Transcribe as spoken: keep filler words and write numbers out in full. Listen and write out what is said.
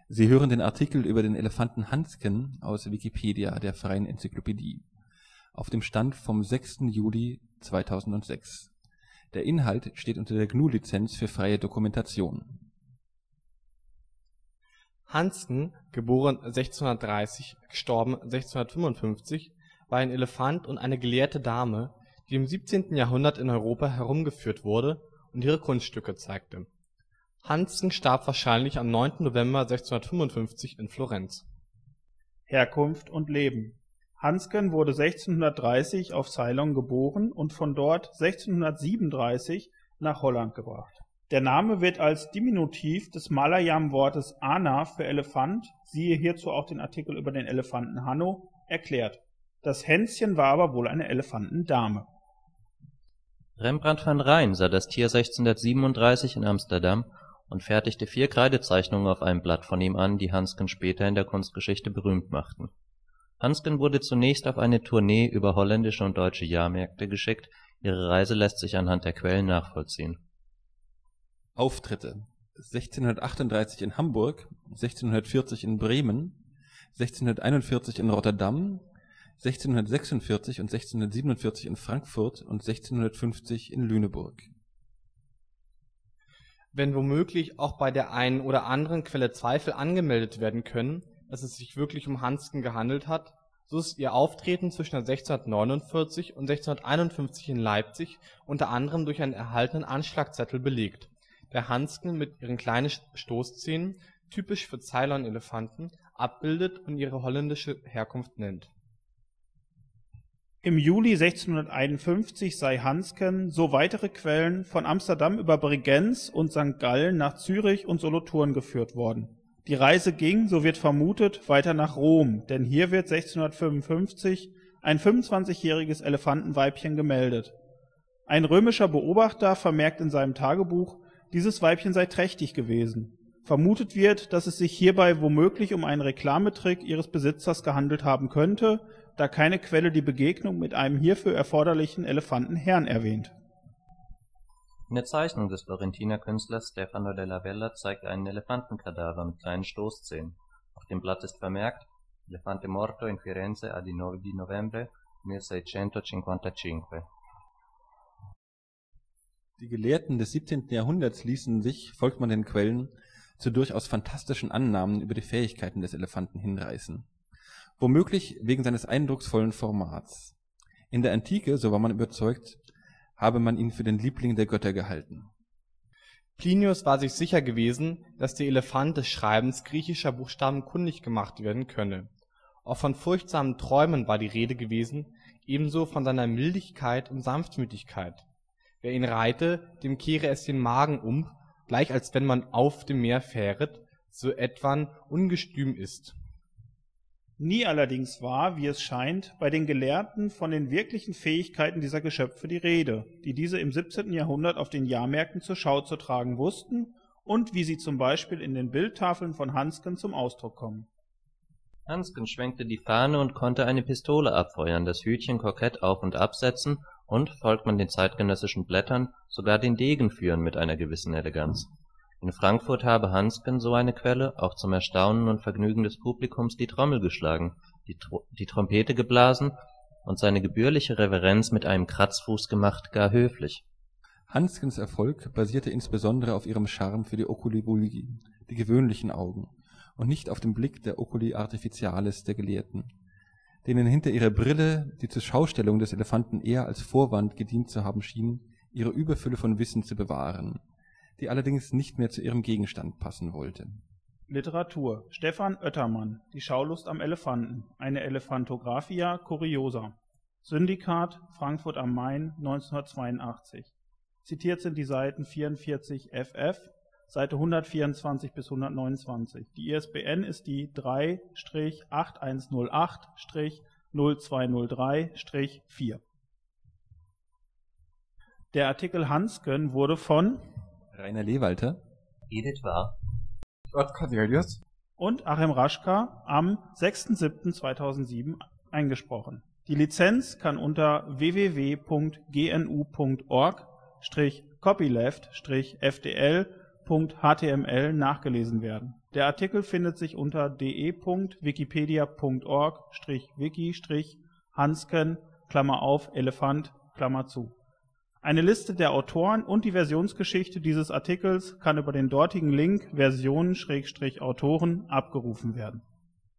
Sie hören den Artikel über den Elefanten Hansken, aus Wikipedia, der freien Enzyklopädie. Mit dem Stand vom Der Inhalt steht unter der G N U Lizenz für freie Dokumentation. Hansken (* sechzehnhundertdreißig, † sechzehnhundertfünfundfünfzig) war ein Elefant und eine gelehrte Dame, die im siebzehnten Jahrhundert in Europa herumgeführt wurde und ihre Kunststücke zeigte. Hansken starb wahrscheinlich am neunten November sechzehnhundertfünfundfünfzig in Florenz. Herkunft und Leben: Hansken wurde sechzehnhundertdreißig auf Ceylon geboren und von dort sechzehnhundertsiebenunddreißig nach Holland gebracht. Der Name wird als Diminutiv des Malayalam-Wortes Ana für Elefant (siehe hierzu auch den Artikel über den Elefanten Hanno) erklärt. Das Hänschen war aber wohl eine Elefantendame. Rembrandt van Rijn sah das Tier sechzehnhundertsiebenunddreißig in Amsterdam und fertigte vier Kreidezeichnungen auf einem Blatt von ihm an, die Hansken später in der Kunstgeschichte berühmt machten. Hansken wurde zunächst auf eine Tournee über holländische und deutsche Jahrmärkte geschickt, ihre Reise lässt sich anhand der Quellen nachvollziehen. Auftritte: sechzehnhundertachtunddreißig in Hamburg, sechzehnhundertvierzig in Bremen, sechzehnhunderteinundvierzig in Rotterdam, sechzehnhundertsechsundvierzig und sechzehnhundertsiebenundvierzig in Frankfurt und sechzehnhundertfünfzig in Lüneburg. Wenn womöglich auch bei der einen oder anderen Quelle Zweifel angemeldet werden können, dass es sich wirklich um Hansken gehandelt hat, so ist ihr Auftreten zwischen sechzehnhundertneunundvierzig und sechzehnhunderteinundfünfzig in Leipzig unter anderem durch einen erhaltenen Anschlagzettel belegt, der Hansken mit ihren kleinen Stoßzähnen, typisch für Ceylon-Elefanten, abbildet und ihre holländische Herkunft nennt. Im Juli sechzehnhunderteinundfünfzig sei Hansken, so weitere Quellen, von Amsterdam über Bregenz und Sankt Gallen nach Zürich und Solothurn geführt worden. Die Reise ging, so wird vermutet, weiter nach Rom, denn hier wird sechzehnhundertfünfundfünfzig ein fünfundzwanzigjähriges Elefantenweibchen gemeldet. Ein römischer Beobachter vermerkt in seinem Tagebuch, dieses Weibchen sei trächtig gewesen. Vermutet wird, dass es sich hierbei womöglich um einen Reklametrick ihres Besitzers gehandelt haben könnte, da keine Quelle die Begegnung mit einem hierfür erforderlichen Elefantenherrn erwähnt. In der Zeichnung des Florentiner Künstlers Stefano della Vella zeigt er einen Elefantenkadaver mit kleinen Stoßzähnen. Auf dem Blatt ist vermerkt: Elefante morto in Firenze a nove di novembre milleseicentottantacinque. Die Gelehrten des siebzehnten Jahrhunderts ließen sich, folgt man den Quellen, zu durchaus fantastischen Annahmen über die Fähigkeiten des Elefanten hinreißen. Womöglich wegen seines eindrucksvollen Formats. In der Antike, so war man überzeugt, habe man ihn für den Liebling der Götter gehalten. Plinius war sich sicher gewesen, dass der Elefant des Schreibens griechischer Buchstaben kundig gemacht werden könne. Auch von furchtsamen Träumen war die Rede gewesen, ebenso von seiner Mildigkeit und Sanftmütigkeit. Wer ihn reite, dem kehre es den Magen um, gleich als wenn man auf dem Meer fähret, so etwan ungestüm ist. Nie allerdings war, wie es scheint, bei den Gelehrten von den wirklichen Fähigkeiten dieser Geschöpfe die Rede, die diese im siebzehnten Jahrhundert auf den Jahrmärkten zur Schau zu tragen wussten und wie sie zum Beispiel in den Bildtafeln von Hansken zum Ausdruck kommen. Hansken schwenkte die Fahne und konnte eine Pistole abfeuern, das Hütchen kokett auf und absetzen und, folgt man den zeitgenössischen Blättern, sogar den Degen führen mit einer gewissen Eleganz. In Frankfurt habe Hansken, so eine Quelle, auch zum Erstaunen und Vergnügen des Publikums die Trommel geschlagen, die, Tro die Trompete geblasen und seine gebührliche Reverenz mit einem Kratzfuß gemacht, gar höflich. Hanskens Erfolg basierte insbesondere auf ihrem Charme für die Oculi vulgi, die gewöhnlichen Augen, und nicht auf dem Blick der Oculi artificialis der Gelehrten, denen hinter ihrer Brille, die zur Schaustellung des Elefanten eher als Vorwand gedient zu haben schien, ihre Überfülle von Wissen zu bewahren, die allerdings nicht mehr zu ihrem Gegenstand passen wollte. Literatur: Stefan Oettermann, Die Schaulust am Elefanten, eine Elephantographia curiosa. Syndikat, Frankfurt am Main, neunzehnhundertzweiundachtzig. Zitiert sind die Seiten vierundvierzig F F, Seite hundertvierundzwanzig bis hundertneunundzwanzig. Die I S B N ist die drei acht eins null acht null zwei null drei vier. Der Artikel Hansken wurde von Rainer Lewalter, Edith Wahr, Ort Cornelius und Achim Raschka am sechster siebter zweitausendsieben eingesprochen. Die Lizenz kann unter w w w punkt g n u punkt org slash copyleft slash f d l punkt h t m l nachgelesen werden. Der Artikel findet sich unter de punkt wikipedia punkt org slash wiki slash Hansken Klammer auf Elefant Klammer zu. Eine Liste der Autoren und die Versionsgeschichte dieses Artikels kann über den dortigen Link Versionen/Autoren abgerufen werden